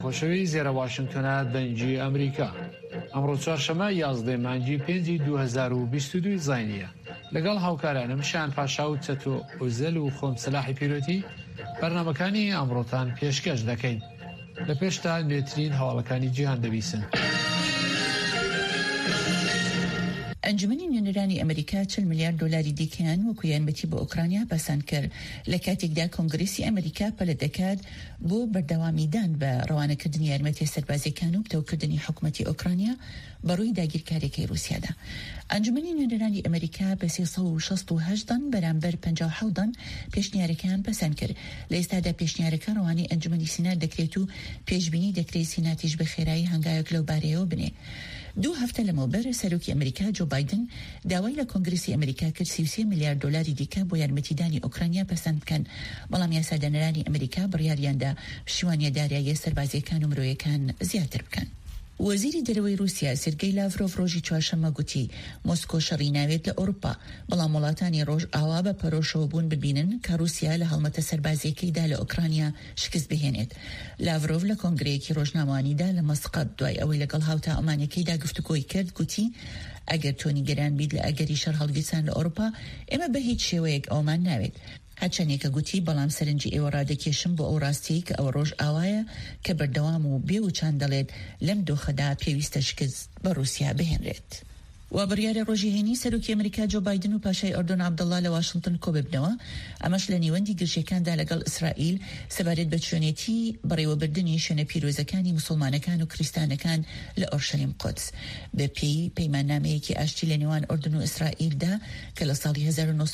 خۆشەوی زێرە واشنگتنە دەنگی ئەمریکا ئەمڕۆ چوارشەمە 11 مانگی 5 2022 زاینیە لەگەڵ هاوکارانم شان پاشا و چەتۆ ئۆزەل و خۆم سلاحی پیرۆتی بەرنامەکانی ئەمڕۆتان پێشکەش دەکەین. لە پێشتا نوێترین هەواڵەکانی جیهان دەبیسن. ئەنجومەنی نوێنەرانی ئەمریکا 40 میلیارد دۆلاری دیکەیان وەکو یارمەتی بۆ ئوکرانیا پەسەند کرد لە کاتێکدا کۆنگرێسی ئەمریکا پەلە دەکات بۆ بەردەوامیدان بە ڕەوانەکردنی یارمەتی سەربازیەکان و پتەوکردنی حکوومەتی ئوکرانیا بەڕووی داگیرکاریەکەی رووسیادا. ئەنجومەنی نوێنەرانی ئەمریکا بە 368 دان بەرامبەر 57 دان پێشنیارەکان پەسەند کرد. لە ئێستادا پێشنیارەکە ڕەوانەی ئەنجومەنی سینات دەکرێت و پێشبینی دەکرێت سیناتیش بە خێرایی هەنگاوێک لەو بارەیەوە بنێ. 2 هەفتە لەمەوبەر سەرۆکی ئەمریکا جۆ بایدن داوای لە کۆنگرێسی ئەمریکا کرد 33 میلیارد دۆلاری دیکە بۆ یارمەتیدانی ئوکرانیا پەسەند بکەن، بەڵام یاسادانەرانی ئەمریکا بڕیاریاندا پشتیوانیە داریاییە سەربازیەکان و مرۆیەکان زیاتر بکەن. وەزیری دەرەوەی رووسیا سێرگەی لاڤرۆڤ ڕۆژی چوارشەممە گوتی مۆسکۆ شەڕی ناوێت لە ئەوروپا، بەڵام وڵاتانی ڕۆژ ئاوا بە پەرۆشەوە بوون ببینن کە رووسیا لە هەڵمەتە سەربازیەکەیدا لە ئوکرانیا شکست بهێنێت. لاڤرۆڤ لە کۆنگرەیەکی ڕۆژنامەوانیدا لە مەسقەت دوای ئەوەی لەگەڵ هاوتا ئەمانەکەیدا گفتوگۆی کرد گوتی ئەگەر تۆنی گەران بیت لە ئەگەری شەڕ هەڵگیرسان لە ئەوروپا ئێمە بە هیچ شێوەیەک ئەومان ناوێت. هەرچەندێکە گوتی بەڵام سەرنجی ئێوە ڕادەکێشم بۆ ئەو ڕاستی کە ئەوە ڕۆژ ئاوایە کە بەردەوام و بێ و چان دەڵێت لەم دۆخەدا پێویستە شکست بە رووسیا بهێنرێت. و بڕیارە ڕۆژی هێنی سەرۆکی ئەمریکا جۆ بایدن و پاشای ئۆردۆن عەبدەڵڵا لە واشنگتن کۆ ببنەوە، ئەمەش لە نیوەندی گرژیەکاندا لەگەڵ ئیسرائیل سەبارەت بە چۆنێتی بەڕێوەبردننی شوێنە پیرۆزەکانی موسڵمانەکان و کریستانەکان لە ئۆرشەلیم قودس بە پێی پەیماننامەیەکی ئاشتی لە نێوان ئۆردن و ئیسرائیلدا کە لە ساڵی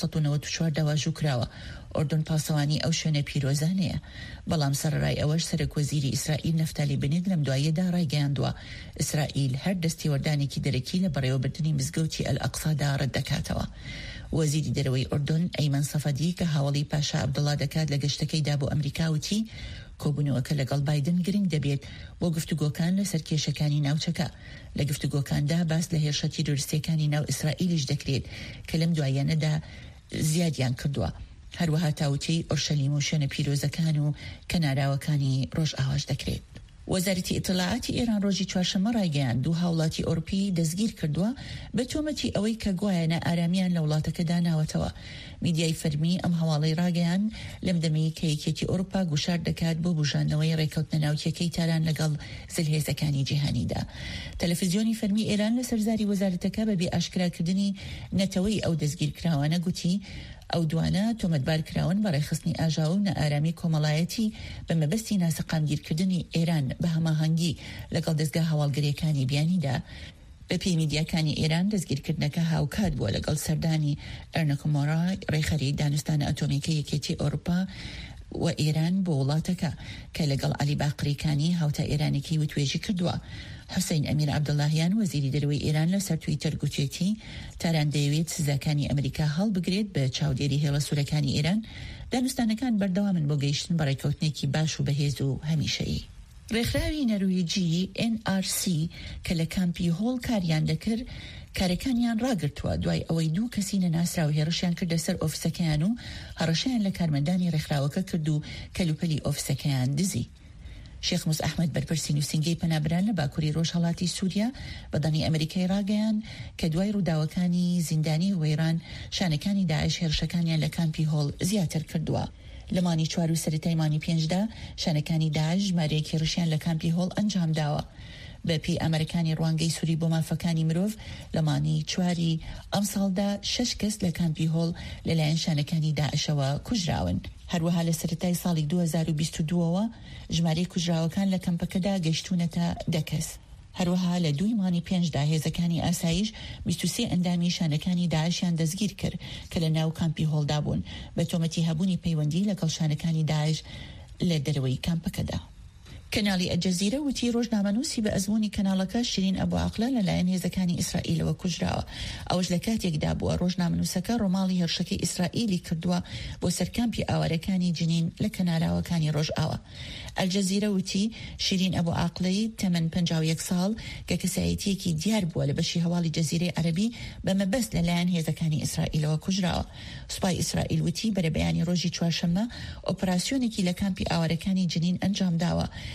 1994 داواژوو کراوە. ئۆردن پاسەوانی ئەو شوێنە پیرۆزانەیە، بەڵام سەرڕای ئەوەش سەرۆکوەزیری ئیسرائیل نەفتالی بنێت لەم دوایەدا ڕایگەیاندووە ئیسرائیل هەر دەستێوەردانێکی دەرەکی لە بەڕێوەبردننی مزگەوتی ئەل-ئەقسادا ڕەت دەکاتەوە. وەزیری دەرەوەی ئۆردن ئەیمەن سەفەدی کە هاوڵی پاشا عەبدەڵڵا دەکات لە گەشتەکەیدا بۆ ئەمریکا وتی کۆبوونەوەکە لەگەڵ بایدن گرنگ دەبێت بۆ گفتوگۆکان لەسەر کێشەکانی ناوچەکە. لە گفتوگۆکاندا باس لە هێرشە تیرۆریستیەکانی ناو ئیسرائیلیش دەکرێت کە لەم دوایەنەدا زیادیان کردووە. هەروەها تاوتی ئۆرشەلیم و شوێنە پیرۆزەکان و کەناراوەکانی ڕۆژ ئاواش دەکرێت. وەزارەتی ئیتلاعاتی ئێران ڕۆژی چوارشەممە ڕایگەیاند 2 هاوڵاتی ئۆروپی دەستگیر کردووە بە تۆمەتی ئەوەی کە گوایەنە ئارامیان لە وڵاتەکەدا ناوەتەوە. میدیای فەرمی ئەم هەواڵەی ڕاگەیان لەم دەمەی کە یەکێتی ئۆروپا گوشار دەکات بۆ بژاندنەوەی ڕێکەوتنە ناوچەکەی تاران لەگەڵ زلهێزەکانی جیهانیدا. تەلەڤیزیۆنی فەرمی ئێران لە سەرزاری وەزارەتەکە بەبێ ئاشکراکردنی نەتەوەی ئەو دەستگیرکراوانە گوتی ئەو دوانە تۆمەتبار کراون بە ڕێخستنی ئاژاو و نەئارامی کۆمەڵایەتی بە مەبەستی ناسەقامگیرکردنی ئێران بە هەماهەنگی لەگەڵ دەستگا هەواڵگەریەکانی بیانیدا. بە پێی میدیاکانی ئێران دەستگیرکردنەکە هاوکات بووە لەگەڵ سەردانی ئەرنەکۆمۆرا ڕێخەری دانوستانە ئەتۆمیکە یەکێتی ئەوروپا و ئێران بۆ وڵاتەکە کە لەگەڵ عەلی باقریکانی هاوتا ئێرانێکی وتوێژی کردووە. حوسین ئەمیر عەبدەڵڵاهیان وەزیری دەرەوەی ئێران لەسەر تویتەر گوتێتی تاران دەیەوێت سزاکانی ئەمریکا هەڵبگرێت بە چاودێری هێڵە سوورەکانی ئێران. دانوستانەکان بەردەوامن بۆ گەیشتن بە ڕێکەوتنێکی باش و بەهێز و هەمیشەیی. ڕێکخراوی نەرویجی NRC کە لە کامپی هۆڵ کاریان دەکرد کارەکانیان ڕاگرتووە دوای ئەوەی 2 کەسی نەناسرا و هێرشیان کردە سەر ئۆفیسەکەیان و هەڕەشیان لە کارمەندانی ڕێکخراوەکە کرد و کەلوپەلی ئۆفیسەکەیان دزی. شێخ موس ئەحمەد بەرپرسی نووسینگەی پەنابران لە باکووری ڕۆژهەڵاتی سووریا بەدەمی ئەمریکای ڕاگەیان کە دوای ڕووداوەکانی زیندانی وەیران شانەکانی داعش هێرشەکانیان لە کامپی هۆڵ زیاتر کردووە. لە مانی 4 و سەرەتای مانی 5دا شانەکانی داعش ژمارەیەکی ڕشیان لە کامپی هۆڵ ئەنجام داوە. بە پێی ئەمریکانی ڕوانگەی سووری بۆ مافەکانی مرۆڤ لە مانی 4 ئەم ساڵدا 6 کەس لە کامپی هۆڵ لەلایەن شانەکانی داعشەوە کوژراون. هەروەها لە سەرەتای ساڵی 2022ەوە ژمارەی کوژراوەکان لە کەمپەکەدا گەیشتونەتە 10 کەس. هەروەها لە 2 مانی 5دا هێزەکانی ئاسایش 23 ئەندامی شانەکانی داعشیان دەستگیر کرد کە لە ناو کامپی هۆڵدا بوون بە تۆمەتی هەبوونی پەیوەندی لەگەڵ شانەکانی داعش لە دەرەوەی کامپەکەدا. کەناڵی ئەلجەزیرە وتی ڕۆژنامەنووسی بە ئەزموونی کەناڵەکە شیرین ئەبو عەقلە لەلایەن هێزەکانی ئیسرائیلەوە کوژراوە. ئەوەش لە کاتێکدا بووە ڕۆژنامەنووسەکە ڕۆماڵی هێرشەکەی ئیسرائیلی کردووە بۆ سەرکامپی ئاوارەکانی جنین لە کەناراوەکانی ڕۆژئاوا. ئەلجەزیرە وتی شیرین ئەبو عەقلەی تەمەن 51 ساڵ کە کەسایەتیەکی دیار بووە لە بەشی هەواڵی جەزیرەی عەرەبی بە مەبەست لەلایەن هێزەکانی ئیسرائیلەوە کوژراوە. سوپای ئیسرائیل وتی بەرەبەیانی ڕۆژی چوارشەممە ئۆپراسیۆنێکی لە کامپی ئاوارەکانی جنین ئەنجام داوە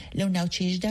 لەو ناوچەیەشدا